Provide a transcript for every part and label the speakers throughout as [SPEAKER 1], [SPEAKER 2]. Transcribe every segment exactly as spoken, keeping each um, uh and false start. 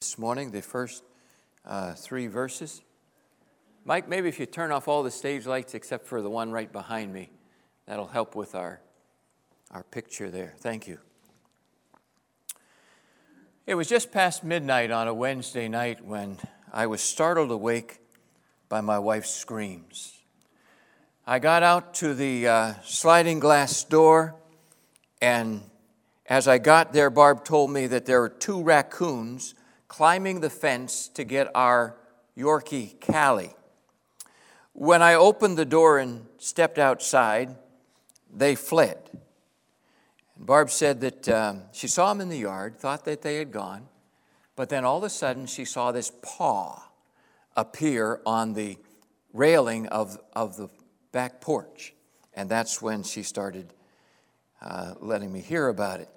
[SPEAKER 1] this morning, the first uh, three verses. Mike, maybe if you turn off all the stage lights except for the one right behind me, that'll help with our, our picture there. Thank you. It was just past midnight on a Wednesday night when I was startled awake by my wife's screams. I got out to the uh, sliding glass door, and as I got there, Barb told me that there were two raccoons climbing the fence to get our Yorkie, Callie. When I opened the door and stepped outside, they fled. And Barb said that um, she saw them in the yard, thought that they had gone, but then all of a sudden she saw this paw appear on the railing of, of the back porch. And that's when she started uh, letting me hear about it.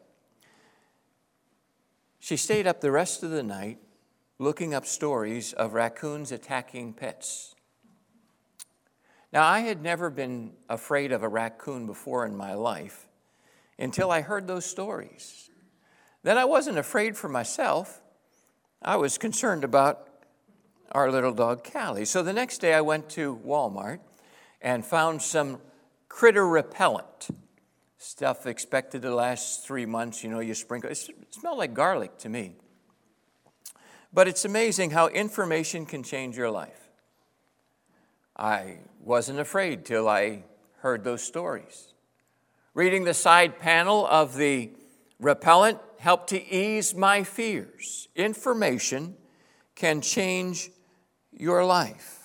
[SPEAKER 1] She stayed up the rest of the night looking up stories of raccoons attacking pets. Now, I had never been afraid of a raccoon before in my life until I heard those stories. Then I wasn't afraid for myself. I was concerned about our little dog, Callie. So the next day I went to Walmart and found some critter repellent. Stuff expected to last three months. You know, you sprinkle. It smelled like garlic to me. But it's amazing how information can change your life. I wasn't afraid till I heard those stories. Reading the side panel of the repellent helped to ease my fears. Information can change your life.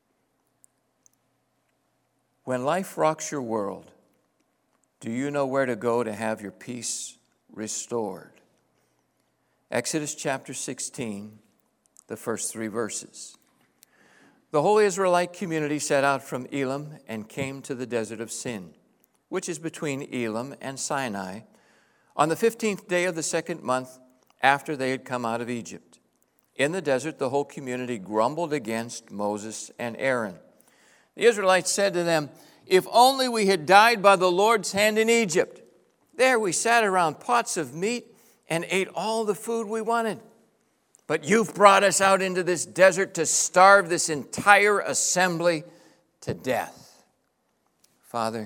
[SPEAKER 1] When life rocks your world, do you know where to go to have your peace restored? Exodus chapter sixteen, the first three verses. The whole Israelite community set out from Elim and came to the desert of Sin, which is between Elim and Sinai, on the fifteenth day of the second month after they had come out of Egypt. In the desert, the whole community grumbled against Moses and Aaron. The Israelites said to them, "If only we had died by the Lord's hand in Egypt. There we sat around pots of meat and ate all the food we wanted. But you've brought us out into this desert to starve this entire assembly to death." Father,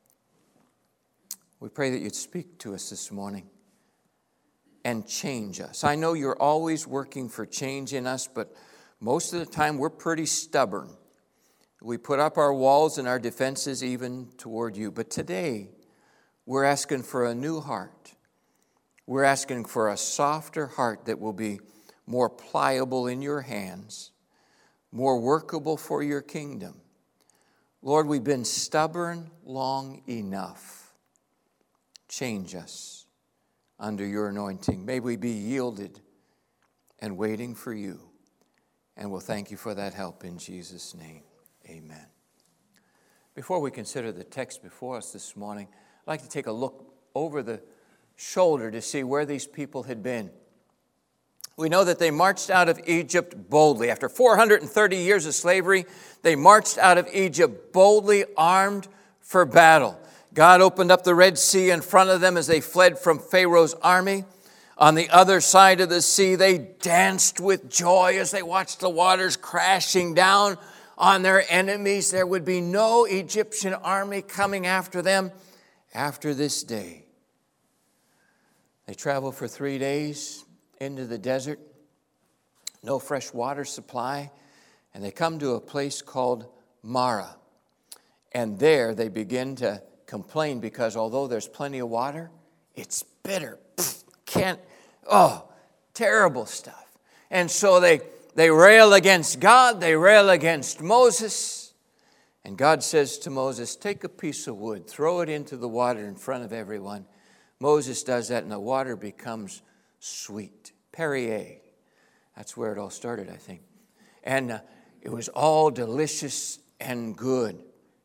[SPEAKER 1] we pray that you'd speak to us this morning and change us. I know you're always working for change in us, but most of the time we're pretty stubborn. We put up our walls and our defenses even toward you. But today, we're asking for a new heart. We're asking for a softer heart that will be more pliable in your hands, more workable for your kingdom. Lord, we've been stubborn long enough. Change us under your anointing. May we be yielded and waiting for you. And we'll thank you for that help in Jesus' name. Amen. Before we consider the text before us this morning, I'd like to take a look over the shoulder to see where these people had been. We know that they marched out of Egypt boldly. After four hundred thirty years of slavery, they marched out of Egypt boldly armed for battle. God opened up the Red Sea in front of them as they fled from Pharaoh's army. On the other side of the sea, they danced with joy as they watched the waters crashing down on their enemies. There would be no Egyptian army coming after them after this day. They traveled for three days into the desert, no fresh water supply, and they come to a place called Marah. And there they begin to complain because although there's plenty of water, it's bitter. Pfft, can't, oh, terrible stuff. And so they They rail against God, they rail against Moses. And God says to Moses, "Take a piece of wood, throw it into the water in front of everyone." Moses does that and the water becomes sweet. Perrier. That's where it all started, I think. And uh, it was all delicious and good.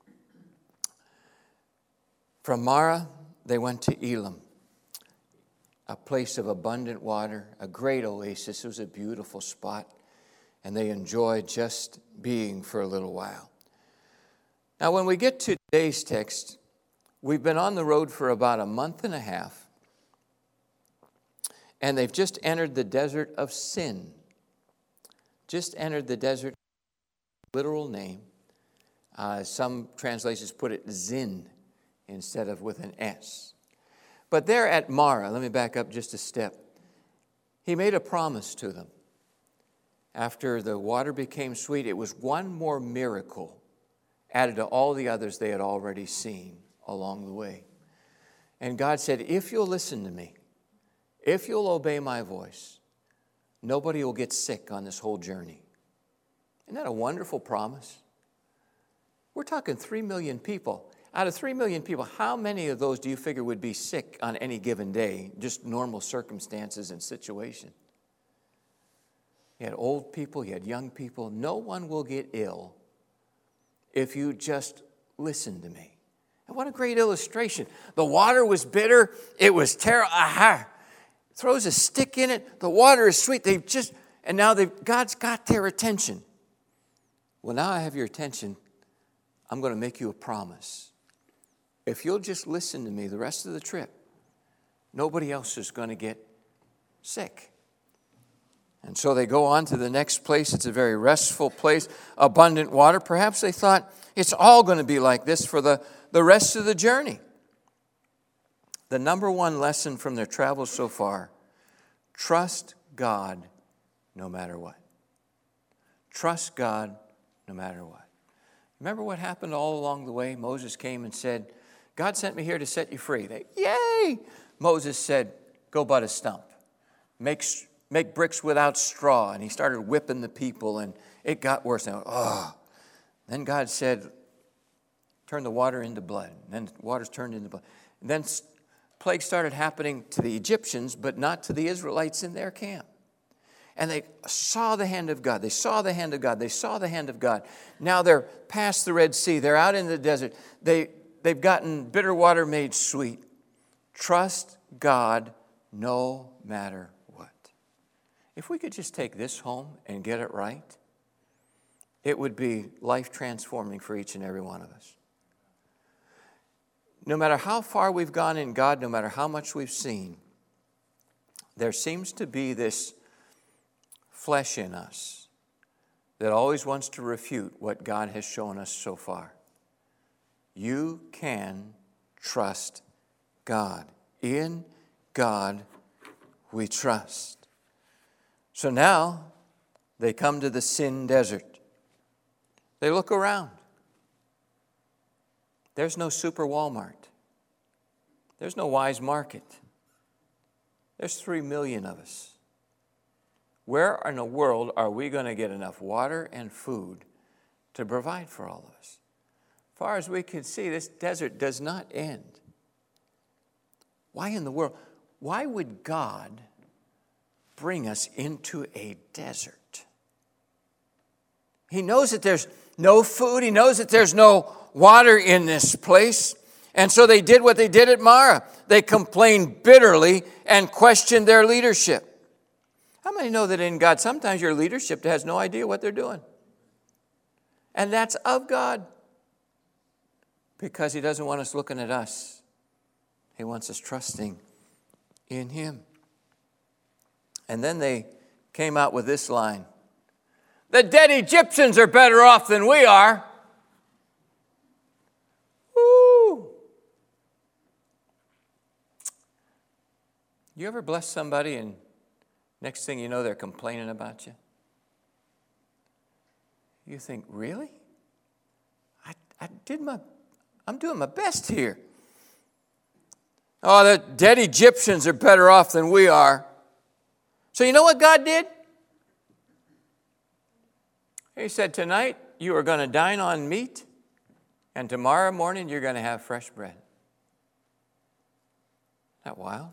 [SPEAKER 1] From Marah, they went to Elim, a place of abundant water, a great oasis. It was a beautiful spot. And they enjoyed just being for a little while. Now, when we get to today's text, we've been on the road for about a month and a half, and they've just entered the desert of Sin. just entered the desert, literal name. Uh, some translations put it Zin instead of with an S. But there at Marah, let me back up just a step. He made a promise to them. After the water became sweet, it was one more miracle added to all the others they had already seen along the way. And God said, if you'll listen to me, if you'll obey my voice, nobody will get sick on this whole journey. Isn't that a wonderful promise? We're talking three million people. Out of three million people, how many of those do you figure would be sick on any given day, just normal circumstances and situation? You had old people, you had young people. No one will get ill if you just listen to me. And what a great illustration. The water was bitter. It was terrible. Aha! Throws a stick in it. The water is sweet. They've just, and now they've, God's got their attention. Well, now I have your attention. I'm going to make you a promise. If you'll just listen to me the rest of the trip, nobody else is going to get sick. And so they go on to the next place. It's a very restful place, abundant water. Perhaps they thought it's all going to be like this for the, the rest of the journey. The number one lesson from their travels so far, trust God no matter what. Trust God no matter what. Remember what happened all along the way? Moses came and said, God sent me here to set you free. They, yay! Moses said, go butt a stump. Make, make bricks without straw. And he started whipping the people, and it got worse. And, oh. Then God said, turn the water into blood. And then the water's turned into blood. And then plague started happening to the Egyptians, but not to the Israelites in their camp. And they saw the hand of God. They saw the hand of God. They saw the hand of God. Now they're past the Red Sea. They're out in the desert. They, they've gotten bitter water made sweet. Trust God no matter what. If we could just take this home and get it right, it would be life transforming for each and every one of us. No matter how far we've gone in God, no matter how much we've seen, there seems to be this flesh in us that always wants to refute what God has shown us so far. You can trust God. In God we trust. So now they come to the Sin Desert. They look around. There's no super Walmart. There's no Wise Market. There's three million of us. Where in the world are we going to get enough water and food to provide for all of us? As far as we can see, this desert does not end. Why in the world? Why would God bring us into a desert? He knows that there's no food. He knows that there's no water in this place. And so they did what they did at Marah. They complained bitterly and questioned their leadership. How many know that in God, sometimes your leadership has no idea what they're doing? And that's of God. Because He doesn't want us looking at us. He wants us trusting in Him. And then they came out with this line. The dead Egyptians are better off than we are. Woo! You ever bless somebody and next thing you know, they're complaining about you? You think, really? I, I did my, I'm doing my best here. Oh, the dead Egyptians are better off than we are. So you know what God did? He said, tonight you are going to dine on meat, and tomorrow morning you're going to have fresh bread. Isn't that wild?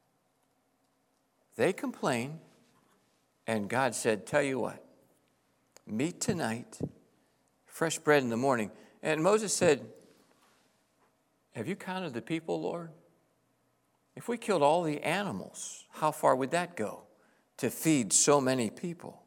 [SPEAKER 1] They complained, and God said, tell you what, meat tonight, fresh bread in the morning. And Moses said, have you counted the people, Lord? If we killed all the animals, how far would that go to feed so many people?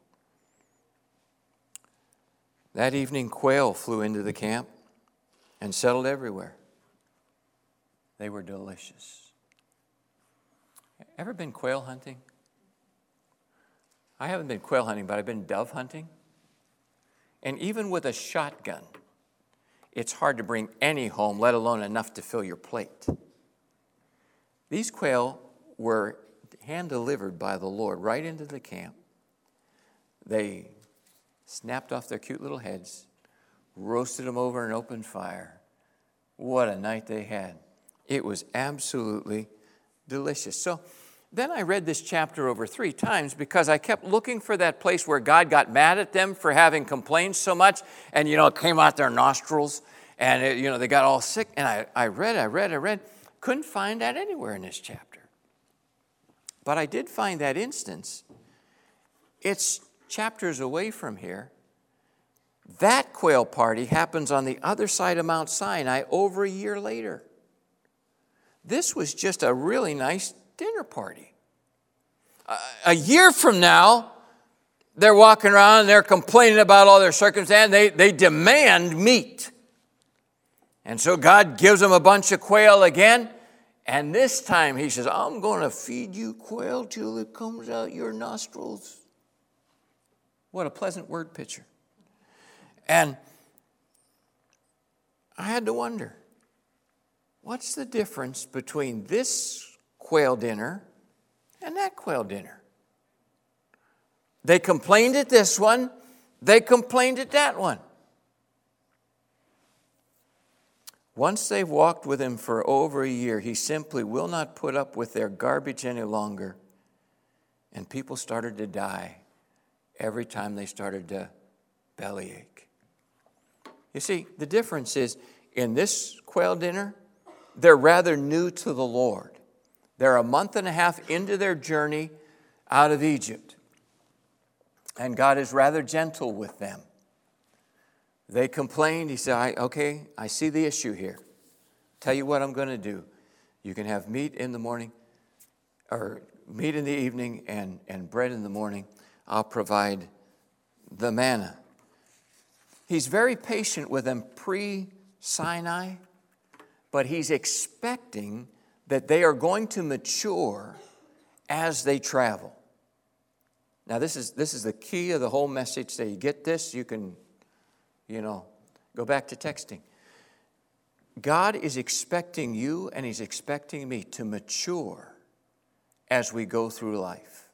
[SPEAKER 1] That evening, quail flew into the camp and settled everywhere. They were delicious. Ever been quail hunting? I haven't been quail hunting, but I've been dove hunting. And even with a shotgun, it's hard to bring any home, let alone enough to fill your plate. These quail were hand-delivered by the Lord right into the camp. They snapped off their cute little heads, roasted them over an open fire. What a night they had. It was absolutely delicious. So then I read this chapter over three times because I kept looking for that place where God got mad at them for having complained so much. And, you know, it came out their nostrils and, it, you know, they got all sick. And I, I read, I read, I read. Couldn't find that anywhere in this chapter. But I did find that instance. It's chapters away from here. That quail party happens on the other side of Mount Sinai over a year later. This was just a really nice dinner party. Uh, a year from now, they're walking around and they're complaining about all their circumstances. They, they demand meat. And so God gives them a bunch of quail again. And this time he says, I'm going to feed you quail till it comes out your nostrils. What a pleasant word picture. And I had to wonder, what's the difference between this quail dinner and that quail dinner? They complained at this one, they complained at that one. Once they've walked with him for over a year, he simply will not put up with their garbage any longer. And people started to die every time they started to bellyache. You see, the difference is in this quail dinner, they're rather new to the Lord. They're a month and a half into their journey out of Egypt. And God is rather gentle with them. They complained. He said, I, okay, I see the issue here. Tell you what I'm going to do. You can have meat in the morning, or meat in the evening and, and bread in the morning. I'll provide the manna. He's very patient with them pre-Sinai, but he's expecting that they are going to mature as they travel. Now, this is, this is the key of the whole message. So you get this, you can, you know, go back to texting. God is expecting you and he's expecting me to mature as we go through life.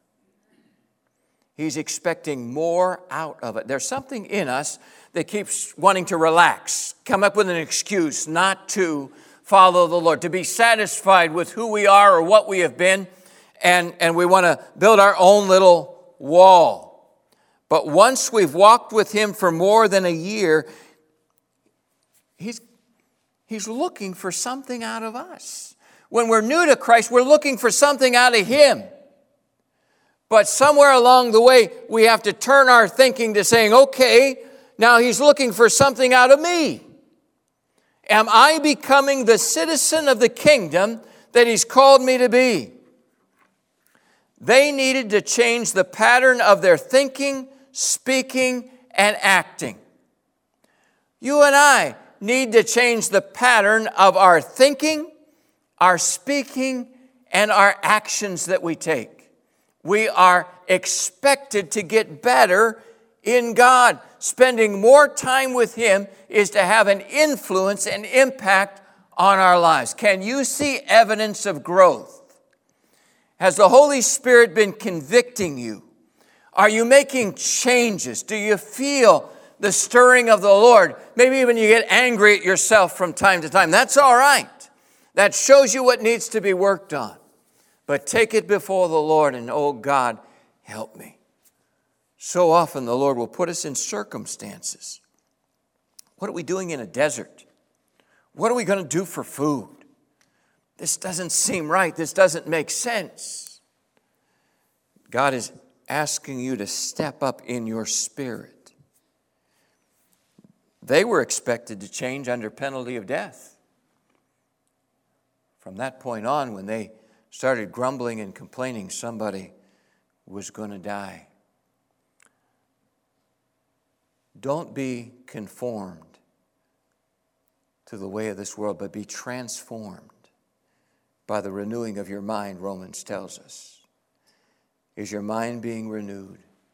[SPEAKER 1] He's expecting more out of it. There's something in us that keeps wanting to relax, come up with an excuse not to follow the Lord, to be satisfied with who we are or what we have been, and, and we want to build our own little wall. But once we've walked with him for more than a year, he's, he's looking for something out of us. When we're new to Christ, we're looking for something out of him. But somewhere along the way, we have to turn our thinking to saying, okay, now he's looking for something out of me. Am I becoming the citizen of the kingdom that he's called me to be? They needed to change the pattern of their thinking, speaking, and acting. You and I need to change the pattern of our thinking, our speaking, and our actions that we take. We are expected to get better in God. Spending more time with him is to have an influence and impact on our lives. Can you see evidence of growth? Has the Holy Spirit been convicting you? Are you making changes? Do you feel the stirring of the Lord? Maybe even you get angry at yourself from time to time. That's all right. That shows you what needs to be worked on. But take it before the Lord and, oh God, help me. So often the Lord will put us in circumstances. What are we doing in a desert? What are we going to do for food? This doesn't seem right. This doesn't make sense. God is asking you to step up in your spirit. They were expected to change under penalty of death. From that point on, when they started grumbling and complaining, somebody was going to die. Don't be conformed to the way of this world, but be transformed by the renewing of your mind, Romans tells us. Is your mind being renewed?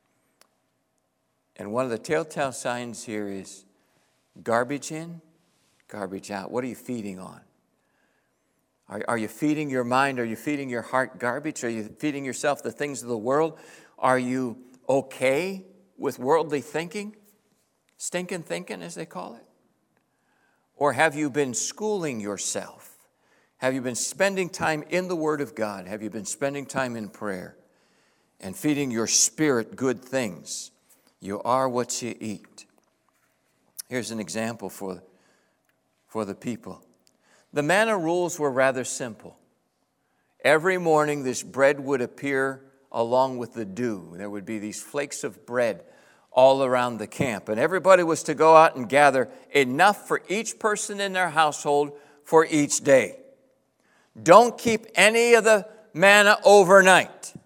[SPEAKER 1] And one of the telltale signs here is garbage in, garbage out. What are you feeding on? Are, are you feeding your mind? Are you feeding your heart garbage? Are you feeding yourself the things of the world? Are you okay with worldly thinking? Stinking thinking, as they call it? Or have you been schooling yourself? Have you been spending time in the Word of God? Have you been spending time in prayer and feeding your spirit good things? You are what you eat. Here's an example for, for the people. The manna rules were rather simple. Every morning this bread would appear along with the dew. There would be these flakes of bread all around the camp. And everybody was to go out and gather enough for each person in their household for each day. Don't keep any of the manna overnight.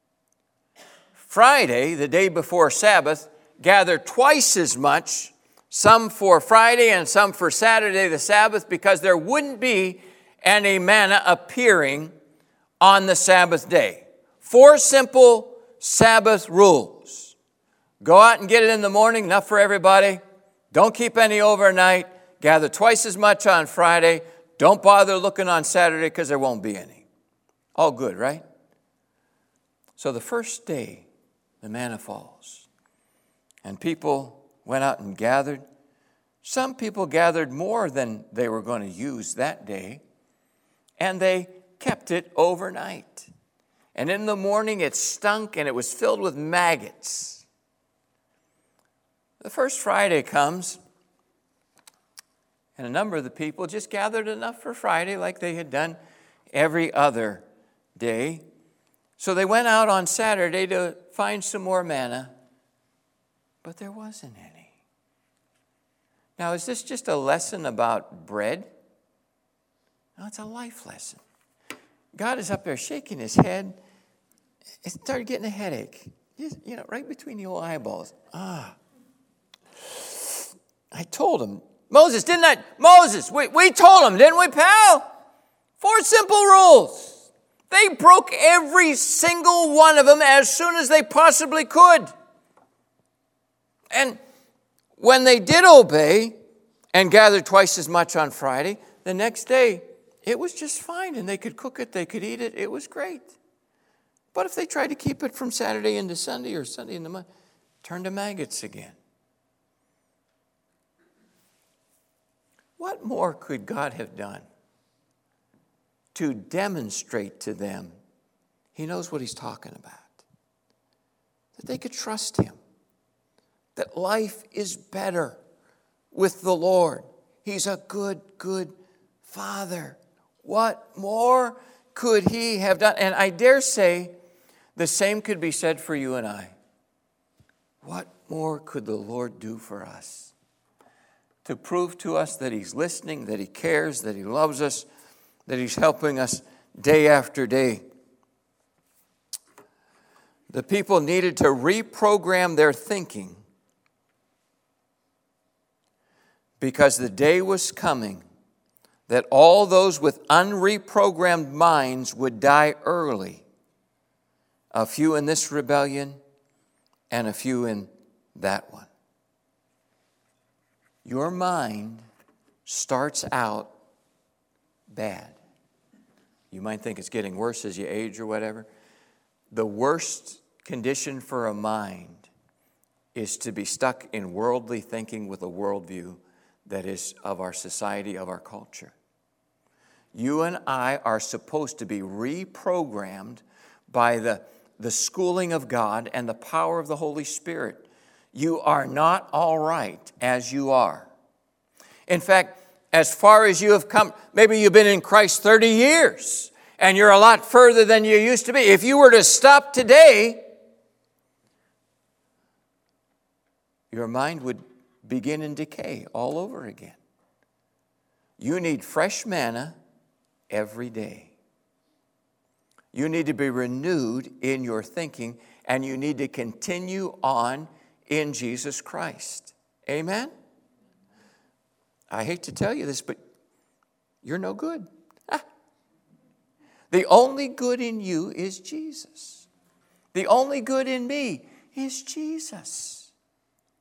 [SPEAKER 1] Friday, the day before Sabbath, gather twice as much, some for Friday and some for Saturday, the Sabbath, because there wouldn't be any manna appearing on the Sabbath day. Four simple Sabbath rules. Go out and get it in the morning, enough for everybody. Don't keep any overnight. Gather twice as much on Friday. Don't bother looking on Saturday because there won't be any. All good, right? So the first day, the manna falls. And people went out and gathered. Some people gathered more than they were going to use that day. And they kept it overnight. And in the morning it stunk and it was filled with maggots. The first Friday comes, and a number of the people just gathered enough for Friday like they had done every other day. So they went out on Saturday to find some more manna, but there wasn't any. Now, is this just a lesson about bread? No, it's a life lesson. God is up there shaking his head. It started getting a headache, just, you know, right between the old eyeballs. Ah. I told him, Moses, didn't I? Moses, we, we told him, didn't we, pal? Four simple rules. They broke every single one of them as soon as they possibly could. And when they did obey and gathered twice as much on Friday, the next day, it was just fine, and they could cook it, they could eat it, it was great. But if they tried to keep it from Saturday into Sunday or Sunday into Monday, turn to maggots again. What more could God have done to demonstrate to them he knows what he's talking about? That they could trust him. That life is better with the Lord. He's a good, good Father. What more could he have done? And I dare say the same could be said for you and I. What more could the Lord do for us? To prove to us that he's listening, that he cares, that he loves us, that he's helping us day after day. The people needed to reprogram their thinking because the day was coming that all those with unreprogrammed minds would die early. A few in this rebellion and a few in that one. Your mind starts out bad. You might think it's getting worse as you age or whatever. The worst condition for a mind is to be stuck in worldly thinking with a worldview that is of our society, of our culture. You and I are supposed to be reprogrammed by the, the schooling of God and the power of the Holy Spirit. You are not all right as you are. In fact, as far as you have come, maybe you've been in Christ thirty years, and you're a lot further than you used to be. If you were to stop today, your mind would begin in decay all over again. You need fresh manna every day. You need to be renewed in your thinking, and you need to continue on in Jesus Christ. Amen? I hate to tell you this, but you're no good. Ah. The only good in you is Jesus. The only good in me is Jesus.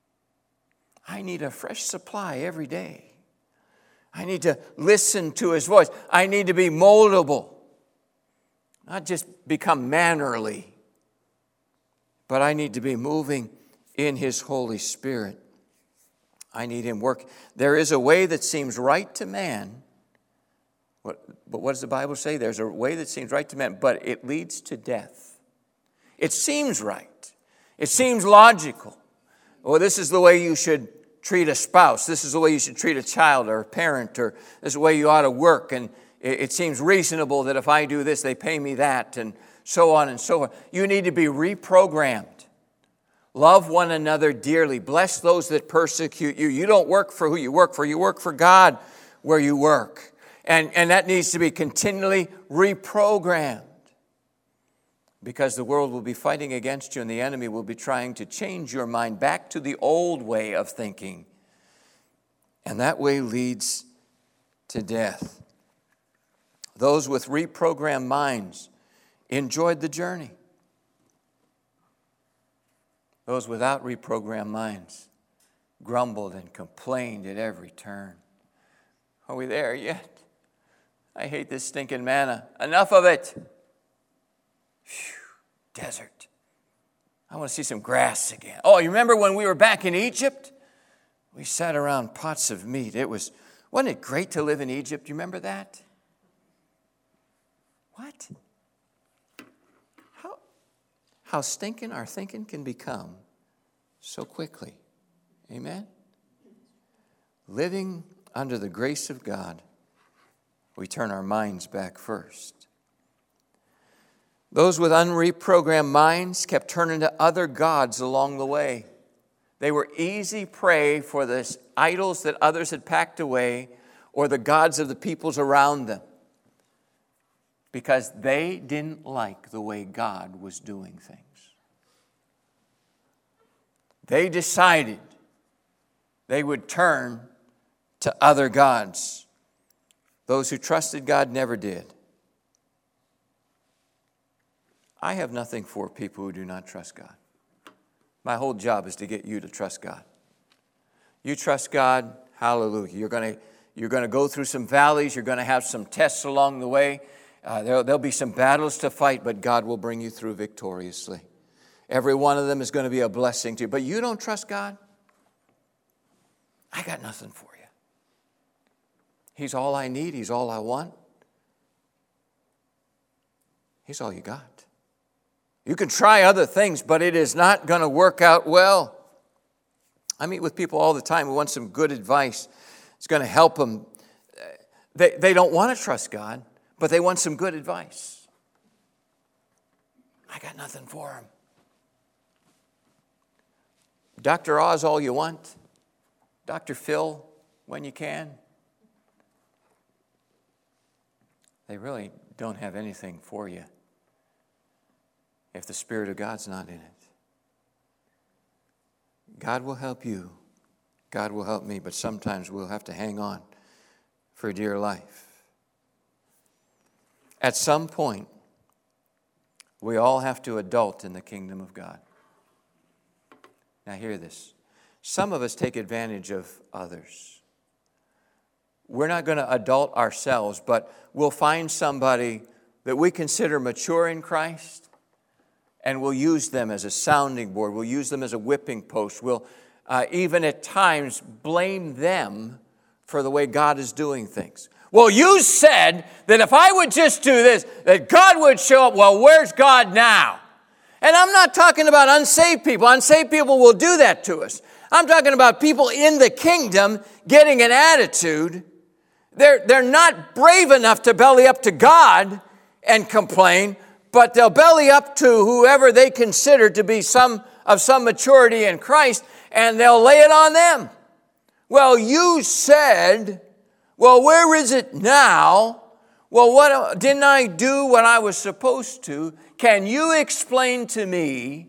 [SPEAKER 1] I need a fresh supply every day. I need to listen to His voice. I need to be moldable. Not just become mannerly, but I need to be moving in His Holy Spirit. I need Him work. There is a way that seems right to man. What, but what does the Bible say? There's a way that seems right to man, but it leads to death. It seems right. It seems logical. Well, this is the way you should treat a spouse. This is the way you should treat a child or a parent, or this is the way you ought to work. And it, it seems reasonable that if I do this, they pay me that, and so on and so on. You need to be reprogrammed. Love one another dearly. Bless those that persecute you. You don't work for who you work for. You work for God where you work. And, and that needs to be continually reprogrammed. Because the world will be fighting against you, and the enemy will be trying to change your mind back to the old way of thinking. And that way leads to death. Those with reprogrammed minds enjoyed the journey. Those without reprogrammed minds grumbled and complained at every turn. Are we there yet? I hate this stinking manna. Enough of it. Phew, desert. I want to see some grass again. Oh, you remember when we were back in Egypt? We sat around pots of meat. It was, wasn't it great to live in Egypt? You remember that? What? How, how stinking our thinking can become so quickly. Amen? Living under the grace of God, we turn our minds back first. Those with unreprogrammed minds kept turning to other gods along the way. They were easy prey for the idols that others had packed away or the gods of the peoples around them, because they didn't like the way God was doing things. They decided they would turn to other gods. Those who trusted God never did. I have nothing for people who do not trust God. My whole job is to get you to trust God. You trust God, hallelujah. You're going to, you're going to go through some valleys. You're going to have some tests along the way. Uh, there, there'll be some battles to fight, but God will bring you through victoriously. Every one of them is going to be a blessing to you. But you don't trust God? I got nothing for you. He's all I need. He's all I want. He's all you got. You can try other things, but it is not going to work out well. I meet with people all the time who want some good advice. It's going to help them. They, they don't want to trust God, but they want some good advice. I got nothing for them. Doctor Oz all you want. Doctor Phil when you can. They really don't have anything for you if the Spirit of God's not in it. God will help you. God will help me, but sometimes we'll have to hang on for dear life. At some point, we all have to adult in the kingdom of God. Now hear this. Some of us take advantage of others. We're not going to adult ourselves, but we'll find somebody that we consider mature in Christ, and we'll use them as a sounding board. We'll use them as a whipping post. We'll uh, even at times blame them for the way God is doing things. Well, you said that if I would just do this, that God would show up. Well, where's God now? And I'm not talking about unsaved people. Unsaved people will do that to us. I'm talking about people in the kingdom getting an attitude. They're, they're not brave enough to belly up to God and complain, but they'll belly up to whoever they consider to be some of some maturity in Christ, and they'll lay it on them. Well, you said, well, where is it now? Well, what didn't I do what I was supposed to? Can you explain to me?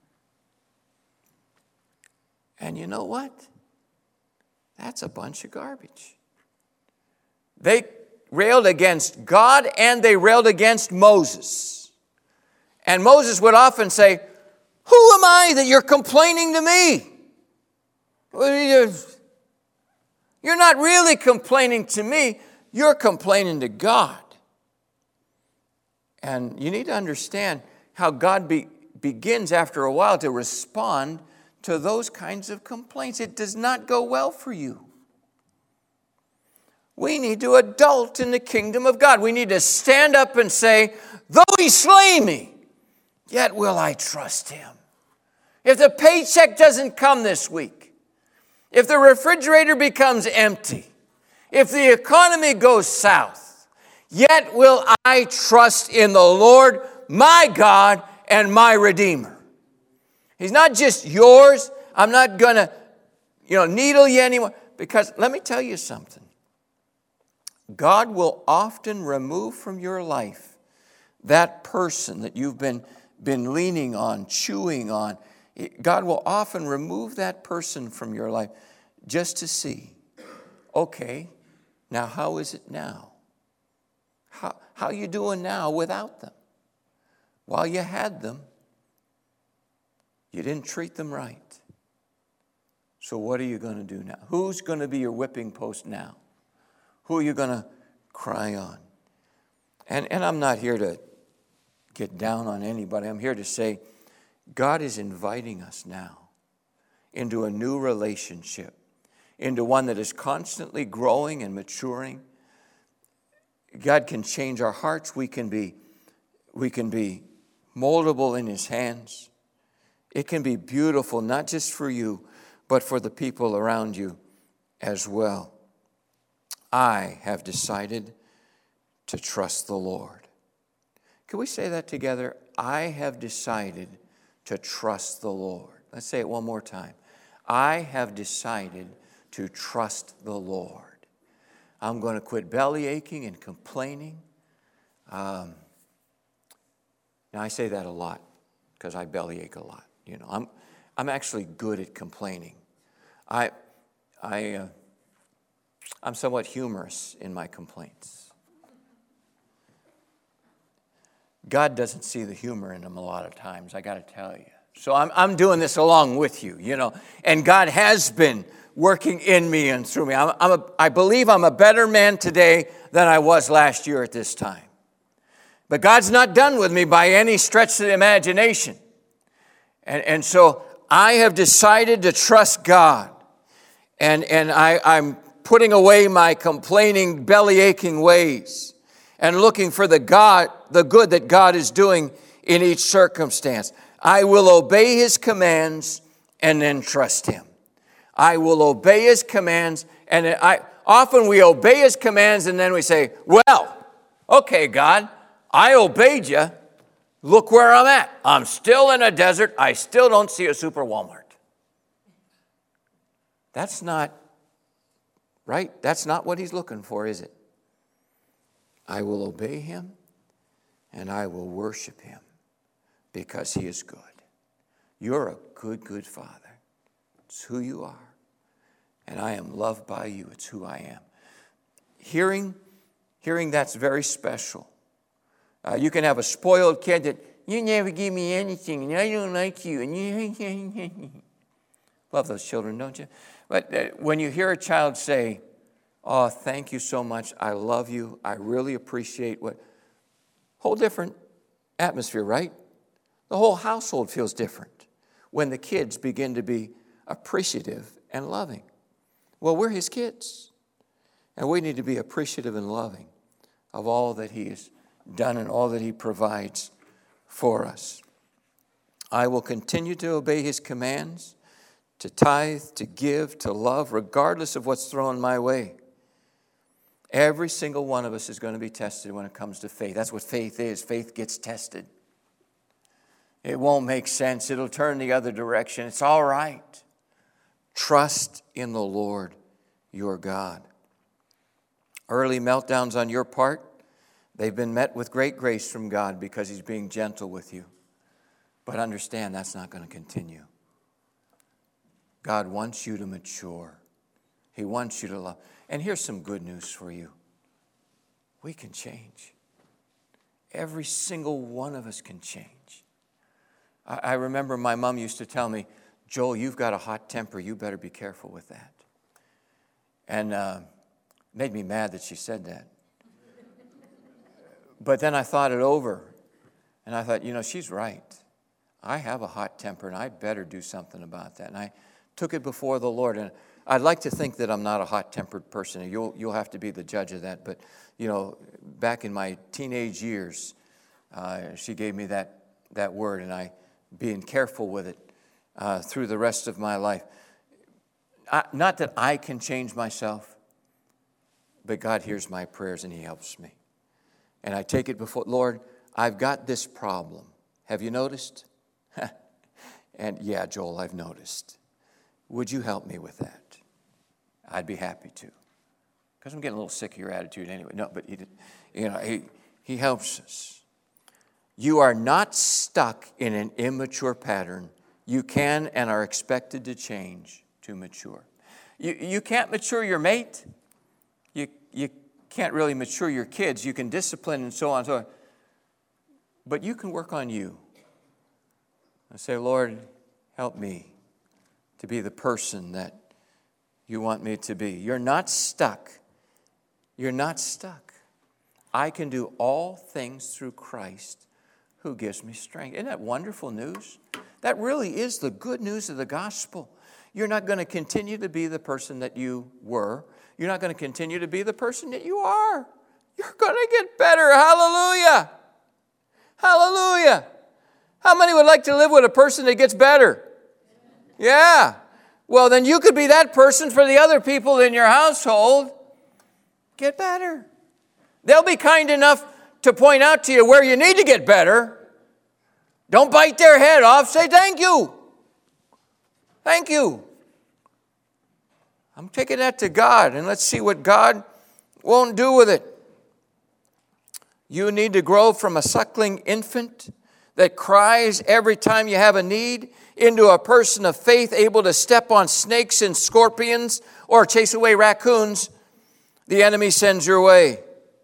[SPEAKER 1] And you know what? That's a bunch of garbage. They railed against God and they railed against Moses. And Moses would often say, who am I that you're complaining to me? You're not really complaining to me. You're complaining to God. And you need to understand how God be, begins after a while to respond to those kinds of complaints. It does not go well for you. We need to adult in the kingdom of God. We need to stand up and say, though he slay me, yet will I trust him. If the paycheck doesn't come this week, if the refrigerator becomes empty, if the economy goes south, yet will I trust in the Lord, my God and my Redeemer. He's not just yours. I'm not going to, you know, needle you anymore. Because let me tell you something. God will often remove from your life that person that you've been, been leaning on, chewing on. God will often remove that person from your life just to see, okay, now how is it now? How, how are you doing now without them? While you had them, you didn't treat them right. So what are you going to do now? Who's going to be your whipping post now? Who are you going to cry on? And, and I'm not here to get down on anybody. I'm here to say God is inviting us now into a new relationship, into one that is constantly growing and maturing. God can change our hearts. We can be, we can be moldable in his hands. It can be beautiful, not just for you, but for the people around you as well. I have decided to trust the Lord. Can we say that together? I have decided to trust the Lord. Let's say it one more time. I have decided to trust the Lord. I'm going to quit belly aching and complaining. Um, now, I say that a lot because I belly ache a lot. You know, I'm I'm actually good at complaining. I I uh, I'm somewhat humorous in my complaints. God doesn't see the humor in them a lot of times, I got to tell you. So I'm I'm doing this along with you, you know. And God has been working in me and through me. I'm, I'm a, I believe I'm a better man today than I was last year at this time. But God's not done with me by any stretch of the imagination. And, and so I have decided to trust God. And, and I, I'm putting away my complaining, belly-aching ways and looking for the God, the good that God is doing in each circumstance. I will obey his commands and then trust him. I will obey his commands, and I often we obey his commands and then we say, well, okay, God, I obeyed you. Look where I'm at. I'm still in a desert. I still don't see a super Walmart. That's not right. That's not what he's looking for, is it? I will obey him and I will worship him because he is good. You're a good, good Father. It's who you are. And I am loved by you. It's who I am. Hearing, hearing that's very special. Uh, you can have a spoiled kid that, you never give me anything, and I don't like you. And you love those children, don't you? But uh, when you hear a child say, oh, thank you so much, I love you, I really appreciate what, whole different atmosphere, right? The whole household feels different when the kids begin to be appreciative and loving. Well, we're his kids, and we need to be appreciative and loving of all that he has done and all that he provides for us. I will continue to obey his commands, to tithe, to give, to love, regardless of what's thrown my way. Every single one of us is going to be tested when it comes to faith. That's what faith is. Faith gets tested. It won't make sense. It'll turn the other direction. It's all right. Trust in the Lord your God. Early meltdowns on your part, they've been met with great grace from God because he's being gentle with you. But understand that's not going to continue. God wants you to mature. He wants you to love. And here's some good news for you. We can change. Every single one of us can change. I, I remember my mom used to tell me, Joel, you've got a hot temper. You better be careful with that. And uh, it made me mad that she said that. But then I thought it over, and I thought, you know, she's right. I have a hot temper, and I better do something about that. And I took it before the Lord. And I'd like to think that I'm not a hot-tempered person. You'll, you'll have to be the judge of that. But, you know, back in my teenage years, uh, she gave me that, that word, and I, being careful with it uh, through the rest of my life. I, not that I can change myself, but God hears my prayers, and He helps me. And I take it before, Lord, I've got this problem. Have you noticed? And yeah, Joel, I've noticed. Would you help me with that? I'd be happy to. Because I'm getting a little sick of your attitude anyway. No, but he, did, you know, he, he helps us. You are not stuck in an immature pattern. You can and are expected to change to mature. You, you can't mature your mate. You, you can't really mature your kids. You can discipline and so on and so on. But you can work on you. And say, Lord, help me to be the person that you want me to be. You're not stuck. You're not stuck. I can do all things through Christ who gives me strength. Isn't that wonderful news? That really is the good news of the gospel. You're not going to continue to be the person that you were. You're not going to continue to be the person that you are. You're going to get better. Hallelujah. Hallelujah. How many would like to live with a person that gets better? Yeah. Well, then you could be that person for the other people in your household. Get better. They'll be kind enough to point out to you where you need to get better. Don't bite their head off. Say thank you. Thank you. I'm taking that to God, and let's see what God won't do with it. You need to grow from a suckling infant that cries every time you have a need into a person of faith able to step on snakes and scorpions or chase away raccoons the enemy sends your way.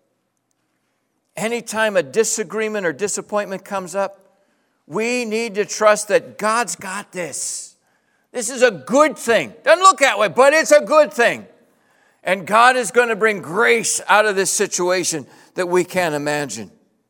[SPEAKER 1] Anytime a disagreement or disappointment comes up, we need to trust that God's got this. This is a good thing. Doesn't look that way, but it's a good thing. And God is going to bring grace out of this situation that we can't imagine.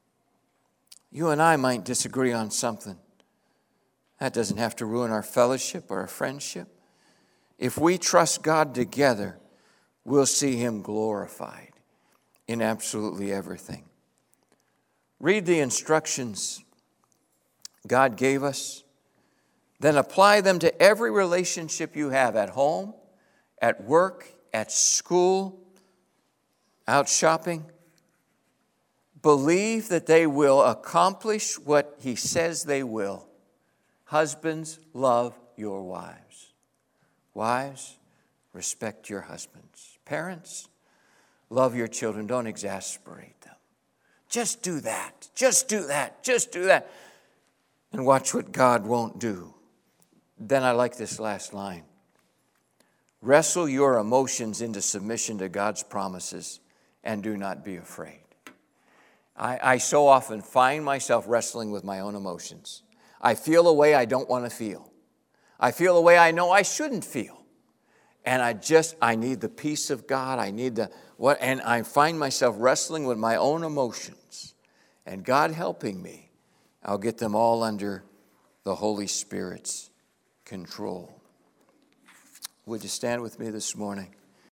[SPEAKER 1] You and I might disagree on something. That doesn't have to ruin our fellowship or our friendship. If we trust God together, we'll see Him glorified in absolutely everything. Read the instructions God gave us, then apply them to every relationship you have at home, at work, at school, out shopping. Believe that they will accomplish what He says they will. Husbands, love your wives. Wives, respect your husbands. Parents, love your children. Don't exasperate them. Just do that. Just do that. Just do that. And watch what God won't do. Then I like this last line. Wrestle your emotions into submission to God's promises and do not be afraid. I, I so often find myself wrestling with my own emotions. I feel a way I don't want to feel. I feel a way I know I shouldn't feel. And I just, I need the peace of God. I need the, what, and I find myself wrestling with my own emotions. And God helping me, I'll get them all under the Holy Spirit's control. Would you stand with me this morning?